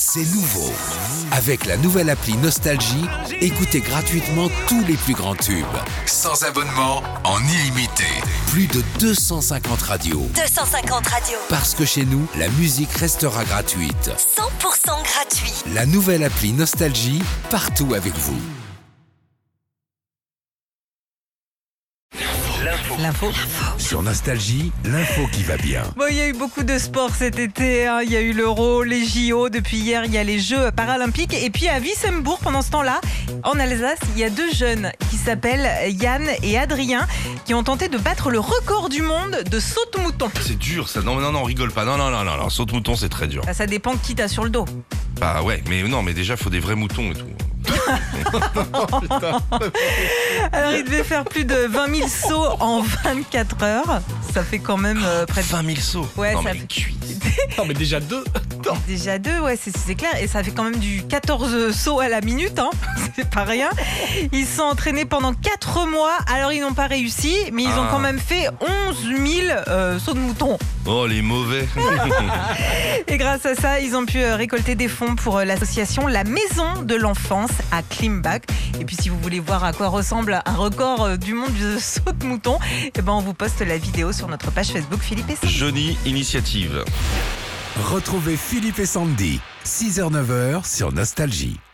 c'est nouveau. Avec la nouvelle appli Nostalgie, écoutez gratuitement tous les plus grands tubes. Sans abonnement, en illimité. Plus de 250 radios. 250 radios. Parce que chez nous, la musique restera gratuite. 100% gratuit. La nouvelle appli Nostalgie, partout avec vous. L'info. Sur Nostalgie, l'info qui va bien. Bon, il y a eu beaucoup de sport cet été. Il y a eu l'Euro, les JO. Depuis hier, il y a les Jeux paralympiques. Et puis à Wissembourg, pendant ce temps-là, en Alsace, il y a deux jeunes qui s'appellent Yann et Adrien qui ont tenté de battre le record du monde de saute-mouton. C'est dur ça, non, rigole pas, non, saute-mouton c'est très dur. Ça dépend qui t'as sur le dos. Bah ouais, mais déjà faut des vrais moutons et tout. Alors, il devait faire plus de 20 000 sauts en 24 heures. Ça fait quand même près de 20 000 sauts. Ouais, non ça mais fait- cuisse. Non mais déjà deux. Déjà deux, ouais, c'est clair. Et ça fait quand même du 14 sauts à la minute, hein. C'est pas rien. Ils se sont entraînés pendant 4 mois. Alors, ils n'ont pas réussi, mais ils ont quand même fait 11 000 sauts de mouton. Oh les mauvais. Et grâce à ça, ils ont pu récolter des fonds pour l'association La Maison de l'Enfance à Klimbach. Et puis, si vous voulez voir à quoi ressemble un record du monde de saut de mouton, eh ben, on vous poste la vidéo sur notre page Facebook Philippe et Sandy. Jolie initiative. Retrouvez Philippe et Sandy, 6h-9h sur Nostalgie.